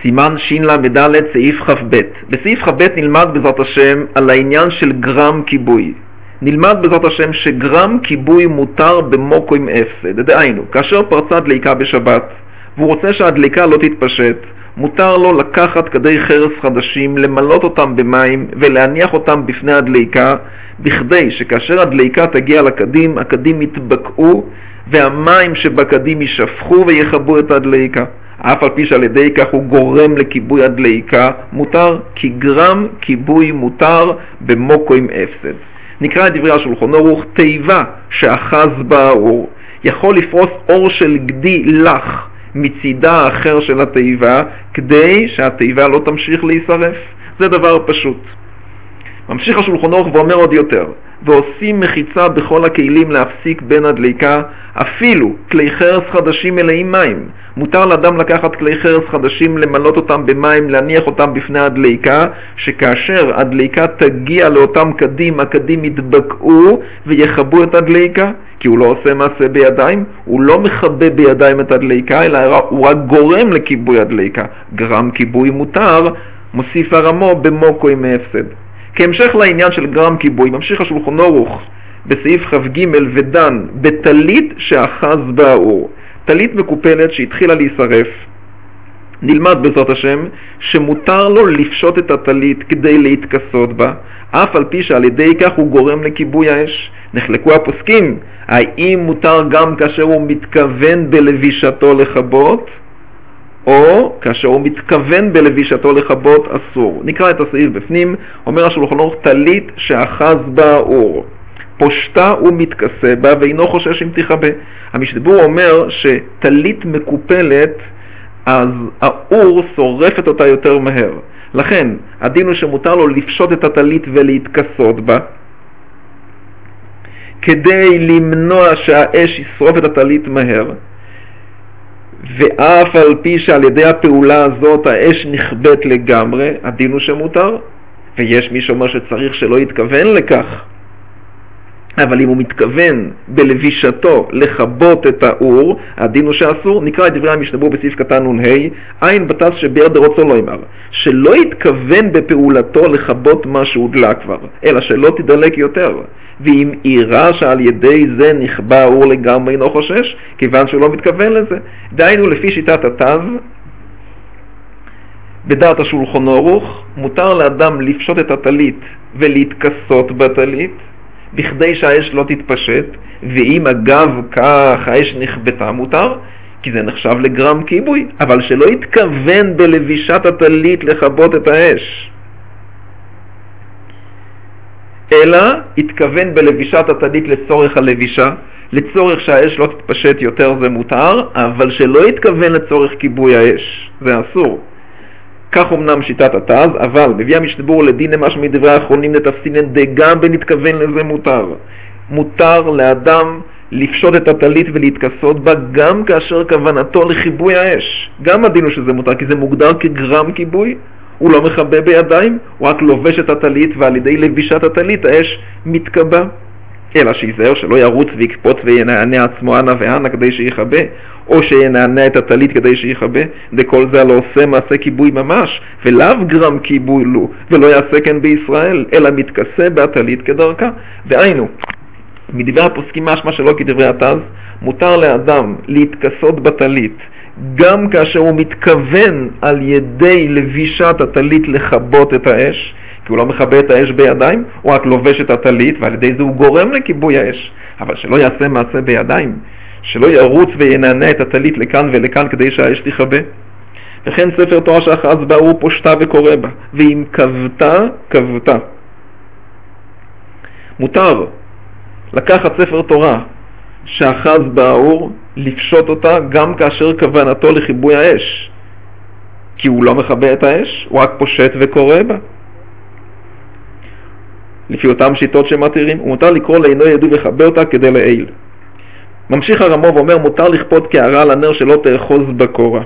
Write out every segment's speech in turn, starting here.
סימן של"ד סעיף כ"ב. בסעיף כ"ב נלמד בעזרת השם על העניין של גרם כיבוי. נלמד בעזרת השם שגרם כיבוי מותר במוקו עם הפסד. דהיינו, כאשר פרצה דליקה בשבת והוא רוצה שהדליקה לא תתפשט, מותר לו לקחת כדי חרס חדשים, למלות אותם במים ולהניח אותם בפני הדליקה, בכדי שכאשר הדליקה תגיע לקדים, הקדים יתבקעו והמים שבקדים יישפכו ויחבו את הדליקה. אף על פי שעל ידי כך הוא גורם לכיבוי הדליקה, מותר, כי גרם כיבוי מותר במוקו עם הפסד. נקרא את דברי השולחן ערוך: תיבה שאחז בה האור יכול לפרוס אור של גדי לך מצידה האחר של התיבה, כדי שהתיבה לא תמשיך להישרף. זה דבר פשוט. ממשיך השולחן ערוך ואומר עוד יותר: ועושים מחיצה בכל הכלים להפסיק בין הדליקה, אפילו כלי חרס חדשים מלאים מים. מותר לאדם לקחת כלי חרס חדשים, למלות אותם במים, להניח אותם בפני הדליקה, שכאשר הדליקה תגיע לאותם קדים, הקדים יתבקעו ויחבו את הדליקה, כי הוא לא עושה מעשה בידיים, הוא לא מכבה בידיים את הדליקה, אלא הוא רק גורם לכיבוי הדליקה. גרם כיבוי מותר, מוסיף הרמו במוקו עם הפסד. כהמשך לעניין של גרם כיבוי, ממשיך השולחן ערוך בסעיף כ"ג ודן בטלית שאחז בה האור. טלית מקופלת שהתחילה להישרף, נלמד בעזרת השם שמותר לו לפשוט את הטלית כדי להתכסות בה, אף על פי שעל ידי כך הוא גורם לכיבוי האש. נחלקו הפוסקים, האם מותר גם כאשר הוא מתכוון בלבישתו לכבות, או כאשר הוא מתכוון בלבישתו לכבות אסור. נקרא את הסעיף בפנים. אומר השולחן ערוך: טלית שאחז בה האור, פושטה ומתכסה בה ואינו חושש אם תכבה. המשתבר אומר שטלית מקופלת, אז האור שורפת אותה יותר מהר. לכן הדין הוא שמותר לו לפשוט את הטלית ולהתכסות בה, כדי למנוע שהאש ישרוף את הטלית מהר, ואף על פי שעל ידי הפעולה הזאת האש נכבית לגמרי, הדין הוא שמותר. ויש מי שאומר שצריך שלא יתכוון לכך, אבל אם הוא מתכוון בלבישתו לכבות את האור, הדין הוא שאסור. נקרא את דברי המשתבר בסעיף קטן נ"ה: עין בטס שביער דרוצו לא אמר, שלא יתכוון בפעולתו לכבות מה שהודלק כבר, אלא שלא תדלק יותר. ואם יראה שעל ידי זה נכבה האור לגמרי, אינו חושש, כיוון שהוא לא מתכוון לזה. דהיינו, לפי שיטת התז, בדעת השולחן ערוך, מותר לאדם לפשוט את הטלית ולהתכסות בטלית, בכדי שהאש לא תתפשט, ואם אגב כך האש נכבתה, מותר, כי זה נחשב לגרם כיבוי, אבל שלא יתכוון בלבישת הטלית לכבות את האש, אלא יתכוון בלבישת הטלית לצורך הלבישה, לצורך שהאש לא תתפשט יותר, זה מותר, אבל שלא יתכוון לצורך כיבוי האש, זה אסור. כך אמנם שיטת התז, אבל מביא המשתבר לדין ממש מדברי האחרונים לתפסינן דגם בנתכוון לזה מותר. מותר לאדם לפשוט את הטלית ולהתכסות בה גם כאשר כוונתו לכיבוי האש. גם הדין הוא שזה מותר, כי זה מוגדר כגרם כיבוי. הוא לא מכבה בידיים, הוא רק לובש את הטלית, ועל ידי לבישת הטלית האש מתקבע. אלא שיזהר שלא ירוץ ויקפוץ וינענע עצמו אנה ואנה כדי שיחבה, או שינענע את הטלית כדי שיחבה. דכל זה לא עושה מעשה כיבוי ממש, ולאו גרם כיבוי לו, ולא יעשה כן בישראל, אלא מתכסה בהטלית כדרכה. והיינו, מדברי הפוסקים משמע שלא כדברי התז, מותר לאדם להתכסות בטלית גם כאשר הוא מתכוון על ידי לבישת הטלית לכבות את האש, כי הוא לא מכבה את האש בידיים, הוא רק לובש את הטלית, ועל ידי זה הוא גורם לכיבוי האש. אבל שלא יעשה מעשה בידיים, שלא ירוץ וינענע את הטלית לכאן ולכאן כדי שהאש תכבה. וכן ספר תורה שאחז בה האור פושטה וקורא בה, ואם כבתה, כבתה. מותר לקחת ספר תורה שאחז בה האור, לפשוט אותה גם כאשר כוונתו לכיבוי האש, כי הוא לא מכבה את האש, הוא רק פושט וקורא בה. לפי אותם שיטות שמתירים, ומותר לקרוא לעינו ידעו וחבר אותה כדי לעיל. ממשיך הרמו ואומר: מותר לכפות קערה על הנר שלא תאחוז בקורה.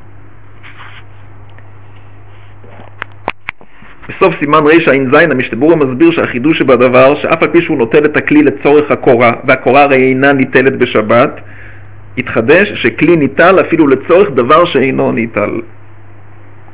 בסוף סימן רע"ז המשתבר מסביר שהחידוש שבדבר, שאף על פי שהוא נוטל את הכלי לצורך הקורה, והקורה הרי אינה ניטלת בשבת, התחדש שכלי ניטל אפילו לצורך דבר שאינו ניטל.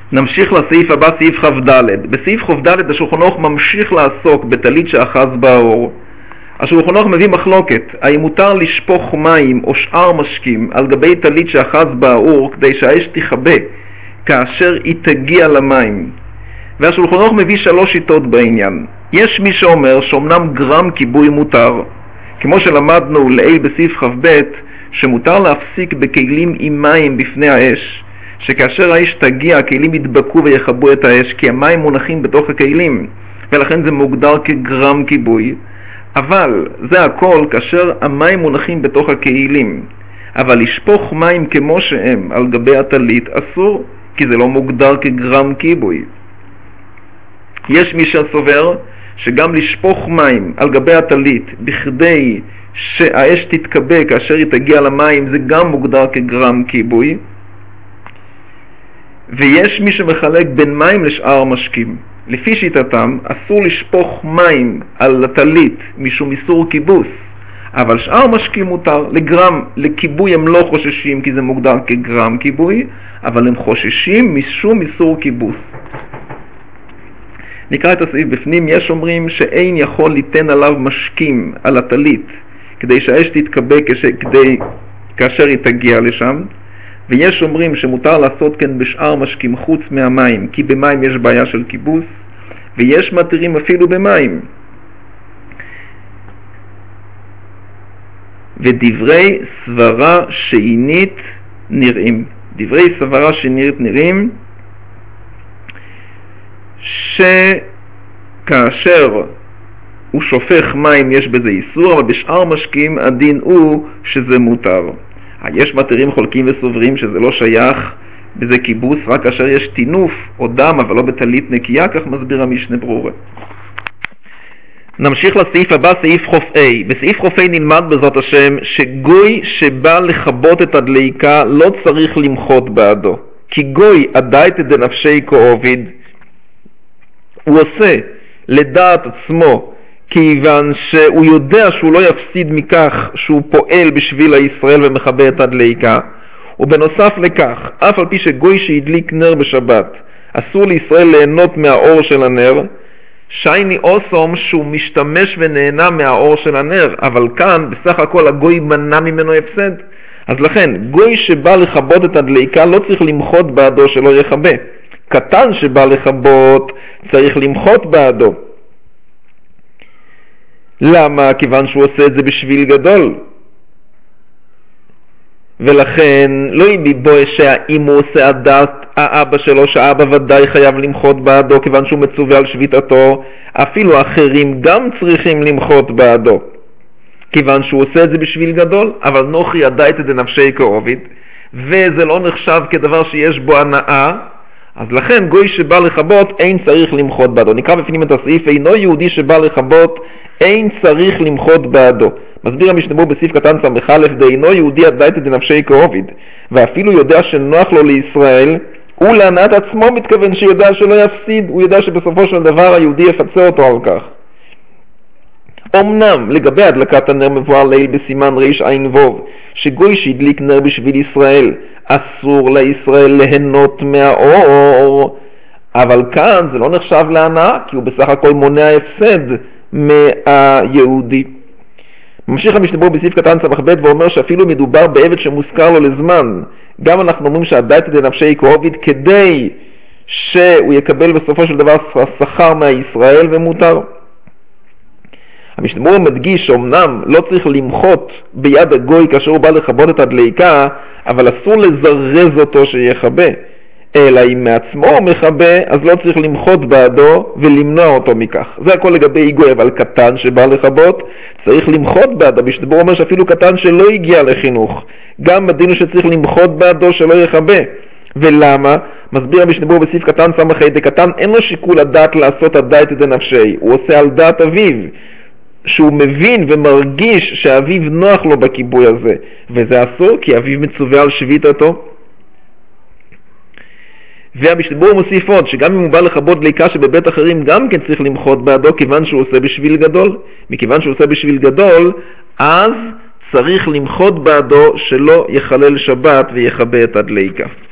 נמשיך לסעיף הבא, סעיף כ"ד. בסעיף כ"ד השולחן ערוך ממשיך לעסוק בטלית שאחז באור. השולחן ערוך מביא מחלוקת, האם מותר לשפוך מים או שאר משקים על גבי טלית שאחז באור כדי שהאש תכבה כאשר היא תגיע למים. והשולחן ערוך מביא 3 שיטות בעניין. יש מי שאומר שאומנם גרם כיבוי מותר, כמו שלמדנו לעיל בסעיף כ"ב, שמותר להפסיק בכלים עם מים בפני האש, שכאשר האש תגיע הכלים ידבקו ויחבו את האש, כי המים מונחים בתוך הכלים, ולכן זה מוגדר כגרם כיבוי. אבל זה הכל כאשר המים מונחים בתוך הכלים. אבל לשפוך מים כמו שהם על גבי הטלית אסור, כי זה לא מוגדר כגרם כיבוי. יש מי שסובר שגם לשפוך מים על גבי הטלית בכדי שהאש תתכבה כאשר היא תגיע למים זה גם מוגדר כגרם כיבוי. ויש מי שמחלק בין מים לשאר משקים. לפי שיטתם אסור לשפוך מים על הטלית משום איסור כיבוס, אבל שאר משקים מותר. לכיבוי הם לא חוששים כי זה מוגדר כגרם כיבוי, אבל הם חוששים משום איסור כיבוס. נקרא את הסעיף בפנים. יש אומרים שאין יכול ליתן עליו משקים על הטלית כדי שהאש תתכבה כאשר היא תגיע לשם, ויש אומרים שמותר לעשות כן בשאר משקים חוץ מהמים, כי במים יש בעיה של כיבוס, ויש מתירים אפילו במים. ודברי סברה שעינית נראים. דברי סברה שעינית נראים שכאשר הוא שופך מים יש בזה איסור, אבל בשאר משקים הדין הוא שזה מותר. יש מתירים חולקים וסוברים שזה לא שייך בזה כיבוס, רק כאשר יש תינוף או דם, אבל לא בטלית נקייה, כך מסביר המשנה ברורה. נמשיך לסעיף הבא, סעיף ח"ה. בסעיף ח"ה נלמד בעזרת השם שגוי שבא לכבות את הדליקה לא צריך למחות בעדו, כי גוי הדייתא דנפשי כעוביד, הוא עושה לדעת עצמו כיוון שהוא יודע שהוא לא יפסיד מכך שהוא פועל בשביל הישראל ומכבה את הדליקה. ובנוסף לכך, אף על פי שגוי שהדליק נר בשבת אסור לישראל ליהנות מהאור של הנר, שייני אוסום שהוא משתמש ונהנה מהאור של הנר, אבל כאן בסך הכל הגוי מנע ממנו הפסד. אז לכן גוי שבא לכבות את הדליקה לא צריך למחות בעדו שלא יכבה. קטן שבא לכבות צריך למחות בעדו. למה? כיוון שהוא עושה את זה בשביל גדול. ולכן לא יביבו שהאם הוא עושה הדעת האבא שלו, שהאבא ודאי חייב למחות בעדו כיוון שהוא מצווה על שביתתו, אפילו אחרים גם צריכים למחות בעדו כיוון שהוא עושה את זה בשביל גדול. אבל נוחי הדייתא דנפשי כעוביד, וזה לא נחשב כדבר שיש בו הנאה, אז לכן גוי שבא לכבות אין צריך למחות בעדו. נקרא בפנים את הסעיף, אינו יהודי שבא לכבות אין צריך למחות בעדו. מסביר המשנה ברורה בסעיף קטן ס"א, דאינו יהודי הדייתא דנפשי כעוביד, ואפילו יודע שנוח לו לישראל, הוא להנאת עצמו מתכוון שיודע שלא יפסיד, הוא יודע שבסופו של דבר היהודי יפצה אותו על כך. אמנם לגבי הדלקת הנר מבואר לעיל בסימן רע"ו שגוי שהדליק נר בשביל ישראל אסור לישראל ליהנות מהאור, אבל כאן זה לא נחשב להנאה כי הוא בסך הכל מונע הפסד מהיהודי. ממשיך המשנה ברורה בסעיף קטן ס"ב ואומר שאפילו מדובר בעבד שמוזכר לו לזמן, גם אנחנו אומרים שהדייתא דנפשי כעוביד כדי שהוא יקבל בסופו של דבר שכר מהישראל ומותר. המשנה ברורה מדגיש שאומנם לא צריך למחות ביד הגוי כאשר הוא בא לכבות את הדליקה, אבל אסור לזרז אותו שיכבה, אלא אם מעצמו הוא מכבה אז לא צריך למחות בעדו ולמנוע אותו מכך. זה הכל לגבי גוי. אבל קטן שבא לכבות צריך למחות בעדו. המשנה ברורה אומר שאפילו קטן שלא הגיע לחינוך גם בדין הוא שצריך למחות בעדו שלא יכבה. ולמה? מסביר המשנה ברורה בסעיף קטן ס"ה, דקטן אין לו שיקול הדעת לעשות הדייתא דנפשי, הוא עושה על דעת אביו, שהוא מבין ומרגיש שאביו נוח לו בכיבוי הזה, וזה אסור כי אביו מצווה על שביתתו. והמשנה ברורה מוסיף עוד שגם אם הוא בא לכבות דליקה שבבית אחרים גם כן צריך למחות בעדו כיוון שהוא עושה בשביל גדול. מכיוון שהוא עושה בשביל גדול אז צריך למחות בעדו שלא יחלל שבת ויכבה את הדליקה.